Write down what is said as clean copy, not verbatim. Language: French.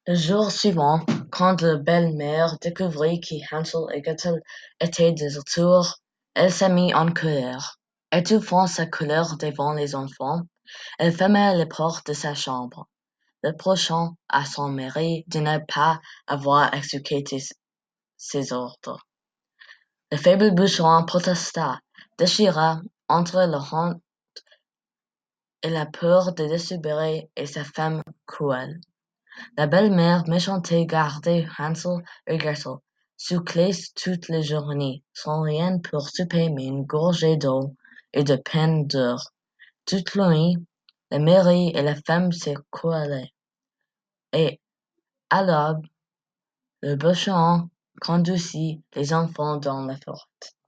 Le jour suivant, quand la belle-mère découvrit qu'Hansel et Gretel étaient de retour, elle se mit en colère. Étouffant sa colère devant les enfants, elle ferma les portes de sa chambre, reprochant à son mari de ne pas avoir exécuté ses ordres. Le faible bûcheron protesta, déchira entre la honte et la peur de désobéir et sa femme cruelle. La belle-mère méchante gardait Hansel et Gretel sous clé toute la journée, sans rien pour souper mais une gorgée d'eau et de pain dur. Toute la nuit, le mari et la femme se querelaient, et à l'aube, le bûcheron conduisit les enfants dans la forêt.